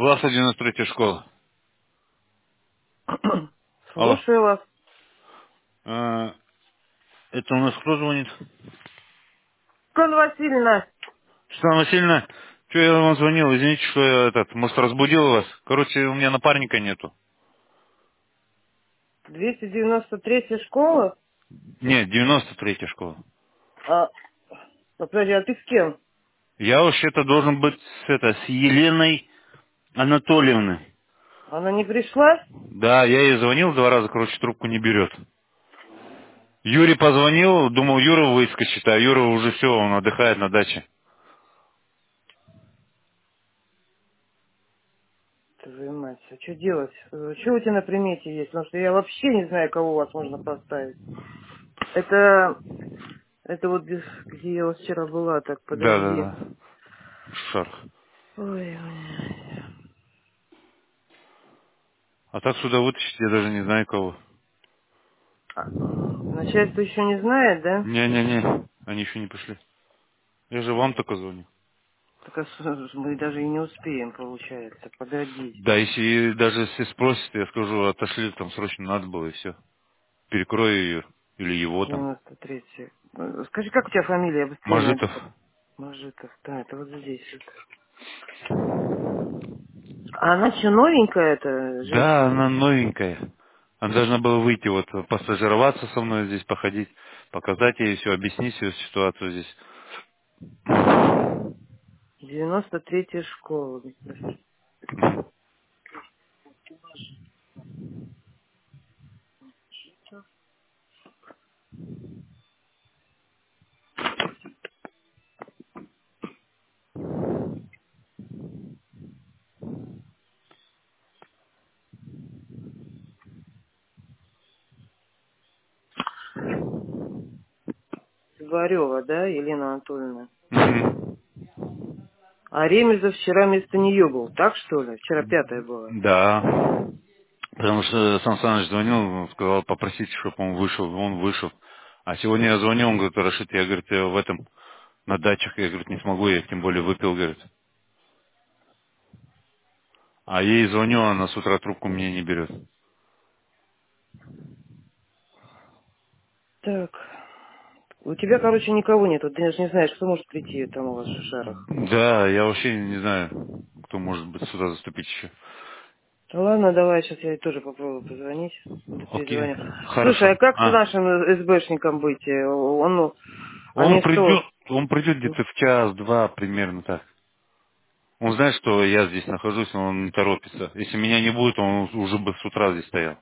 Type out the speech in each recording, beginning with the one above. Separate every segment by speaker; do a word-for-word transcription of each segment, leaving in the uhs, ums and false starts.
Speaker 1: Власа девяносто третья школа. Алло.
Speaker 2: Слушаю вас.
Speaker 1: А, это у нас кто звонит?
Speaker 2: Конна Васильевна,
Speaker 1: Светлана Васильевна, что я вам звонил? Извините, что я этот, может, разбудил вас. Короче, у меня напарника нету.
Speaker 2: двести девяносто третья школа?
Speaker 1: Нет, девяносто третья школа.
Speaker 2: А, ну, подожди, а ты с кем?
Speaker 1: Я вообще-то должен быть с, это, с Еленой Анатольевной.
Speaker 2: Она не пришла?
Speaker 1: Да, я ей звонил два раза, короче, трубку не берет. Юре позвонил, думал, Юра выскочит, а Юра уже все, он отдыхает на даче.
Speaker 2: Твою мать, а что делать? Э, Что у тебя на примете есть? Потому что я вообще не знаю, кого у вас можно поставить. Это, это вот где где я вот вчера была, так,
Speaker 1: Да, да,
Speaker 2: подожди.
Speaker 1: да. Шарх.
Speaker 2: Ой, ой.
Speaker 1: А так сюда вытащить я даже не знаю кого.
Speaker 2: А, начальство еще не знает, да?
Speaker 1: Не-не-не, они еще не пришли. Я же вам только звоню.
Speaker 2: Так а с- мы даже и не успеем, получается. Погоди.
Speaker 1: Да, если даже если спросят, я скажу, отошли, там срочно надо было, и все. Перекрою ее. Или его там.
Speaker 2: девяносто третья. Э, Скажи, как у тебя фамилия? Я быстрее найду.
Speaker 1: Мажитов.
Speaker 2: Мажитов. Да, это вот здесь. Вот. А она что, новенькая, эта
Speaker 1: Да,
Speaker 2: женщина?
Speaker 1: она новенькая. Она должна была выйти, вот, постажироваться со мной здесь, походить, показать ей все, объяснить всю ситуацию здесь.
Speaker 2: девяносто третья школа. Варева, да, Елена Анатольевна?
Speaker 1: Мгм.
Speaker 2: А Ремезов вчера вместо нее был, так что ли? Вчера пятая была.
Speaker 1: Да. Потому что Сан Саныч звонил, он сказал попросить, чтобы он вышел, он вышел. А сегодня я звоню, он говорит, Рашид, я, говорит, я в этом, на дачах, я, говорит, не смогу, я тем более выпил, говорит. А ей звоню, она с утра трубку мне не берет.
Speaker 2: Так, у тебя, короче, никого нет. Вот ты даже не знаешь, кто может прийти там у вас в Шишарах.
Speaker 1: Да, я вообще не знаю, кто может быть сюда заступить еще.
Speaker 2: Ну ладно, давай, сейчас я ей тоже попробую позвонить. Буду
Speaker 1: Окей,
Speaker 2: перезвоню. Слушай, а
Speaker 1: хорошо.
Speaker 2: как с
Speaker 1: А,
Speaker 2: нашим СБшником быть? Э, Он, ну,
Speaker 1: он
Speaker 2: они
Speaker 1: придет,
Speaker 2: что?
Speaker 1: он придет где-то в час-два примерно так. Он знает, что я здесь нахожусь, он не торопится. Если меня не будет, он уже бы с утра здесь стоял.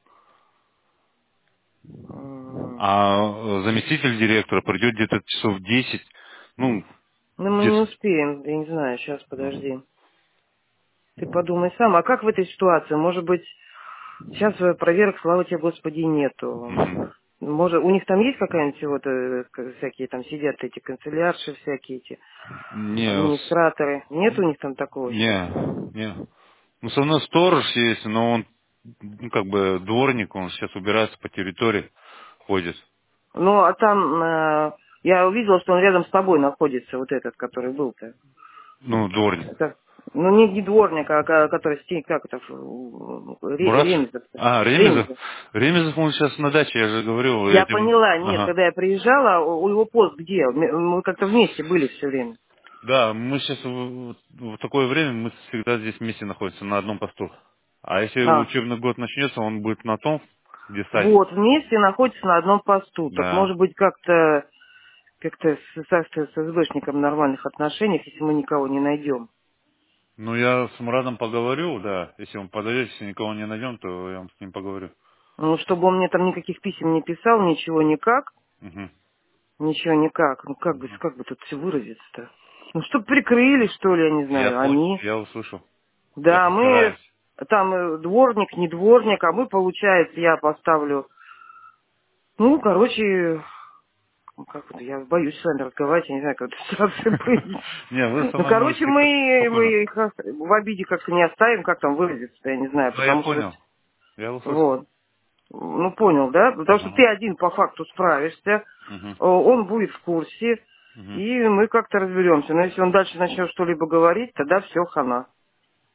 Speaker 2: М,
Speaker 1: А э, заместитель директора придет где-то часов в десять, ну,
Speaker 2: Ну, мы не
Speaker 1: где-то.
Speaker 2: успеем, я не знаю, сейчас, подожди. Ты подумай сам, а как в этой ситуации? Может быть, сейчас э, проверок, слава тебе, Господи, нету.
Speaker 1: Мгм.
Speaker 2: Может, у них там есть какая-нибудь вот э, к- всякие там сидят эти канцелярши всякие эти,
Speaker 1: Не, с-
Speaker 2: администраторы? Нет у них там такого сейчас?
Speaker 1: не, не. Ну, со мной сторож есть, но он, ну, как бы дворник, он сейчас убирается по территории, ходит.
Speaker 2: Ну, а там э, я увидела, что он рядом с тобой находится, вот этот, который был-то.
Speaker 1: Ну, дворник.
Speaker 2: Это, ну, не, не дворник, а ко- который стей, как это, ф- Ре-
Speaker 1: Мураш?
Speaker 2: Ремезов-то.
Speaker 1: А, Ремезов?
Speaker 2: Ремезов.
Speaker 1: Ремезов, он сейчас на даче, я же говорю, я
Speaker 2: Я
Speaker 1: тебе...
Speaker 2: поняла, нет,
Speaker 1: Ага.
Speaker 2: когда я приезжала, у у его пост где? Мы мы как-то вместе были все время.
Speaker 1: Да, мы сейчас в, в такое время, мы всегда здесь вместе находимся, на одном посту. А если
Speaker 2: А,
Speaker 1: учебный год начнется, он будет на том, где садик.
Speaker 2: вот, вместе находится на одном посту. Так
Speaker 1: Да.
Speaker 2: может быть как-то как-то с, с, с СБшником в нормальных отношениях, если мы никого не найдем.
Speaker 1: Ну, я с Мурадом поговорю, да. Если он подойдет, если никого не найдем, то я вам с ним поговорю.
Speaker 2: Ну, чтобы он мне там никаких писем не писал, ничего никак,
Speaker 1: Угу.
Speaker 2: ничего никак. Ну, как бы, как бы тут все выразиться-то? Ну, чтобы прикрыли, что ли, я не
Speaker 1: Я
Speaker 2: знаю,
Speaker 1: понял,
Speaker 2: они.
Speaker 1: я услышал. Я
Speaker 2: Да, мы
Speaker 1: постараюсь.
Speaker 2: там э, дворник, не дворник, а мы, получается, я поставлю. Ну, короче, ну, как это, я боюсь с вами разговаривать, я не знаю, как эта ситуация быть.
Speaker 1: Не, вы со
Speaker 2: Ну,
Speaker 1: мной
Speaker 2: короче,
Speaker 1: можете как
Speaker 2: мы,
Speaker 1: спокойно.
Speaker 2: мы их ос- в обиде как-то не оставим, как там выразиться, я не знаю,
Speaker 1: Да, я
Speaker 2: потому что,
Speaker 1: понял. Я услышал.
Speaker 2: вот, ну, понял, да? Потому что
Speaker 1: Ага.
Speaker 2: ты один по факту справишься, э,
Speaker 1: Угу.
Speaker 2: он будет в курсе,
Speaker 1: Угу.
Speaker 2: и мы как-то разберемся. Но если он дальше начнет что-либо говорить, тогда все, хана.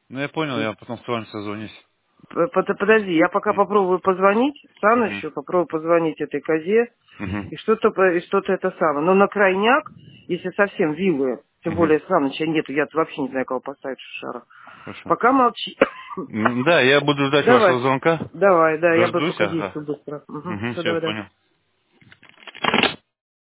Speaker 1: Ну, я понял,
Speaker 2: И
Speaker 1: я потом с вами созвонюсь.
Speaker 2: п- под- подожди, я пока попробую позвонить
Speaker 1: Угу.
Speaker 2: Санычу, попробую позвонить этой козе,
Speaker 1: Угу.
Speaker 2: и что-то по- и что-то это самое. Но на крайняк, если совсем вилы, тем
Speaker 1: Угу.
Speaker 2: более Саныча нету, я вообще не знаю, кого поставить в шара.
Speaker 1: Хорошо.
Speaker 2: Пока молчи.
Speaker 1: М, Да, я буду ждать вашего
Speaker 2: Давай,
Speaker 1: звонка.
Speaker 2: давай, да, я бы
Speaker 1: Дождусь,
Speaker 2: пока
Speaker 1: ага.
Speaker 2: действую быстро.
Speaker 1: Угу,
Speaker 2: Все,
Speaker 1: все,
Speaker 2: давай, давай.
Speaker 1: понял.